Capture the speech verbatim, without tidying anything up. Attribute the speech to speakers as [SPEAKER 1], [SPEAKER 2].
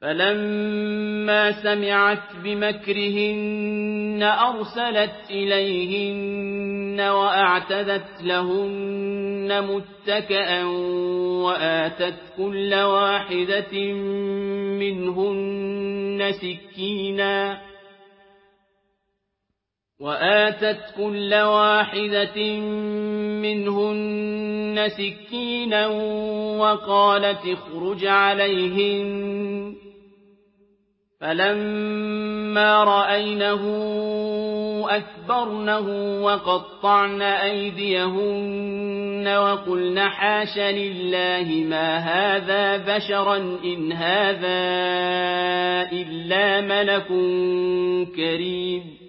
[SPEAKER 1] فَلَمَّا سَمِعَتْ بِمَكْرِهِنَّ أَرْسَلَتْ إِلَيْهِنَّ وَأَعْتَدَتْ لَهُنَّ مُتَّكَأً وَآتَتْ كُلَّ وَاحِدَةٍ مِّنْهُنَّ سِكِّينًا وآتت كل واحدة منهن سكينا وقالت اخرج عليهن فلما رأينه أكبرنه وقطعن أيديهن وقلن حاش لله ما هذا بشرا إن هذا إلا ملك كريم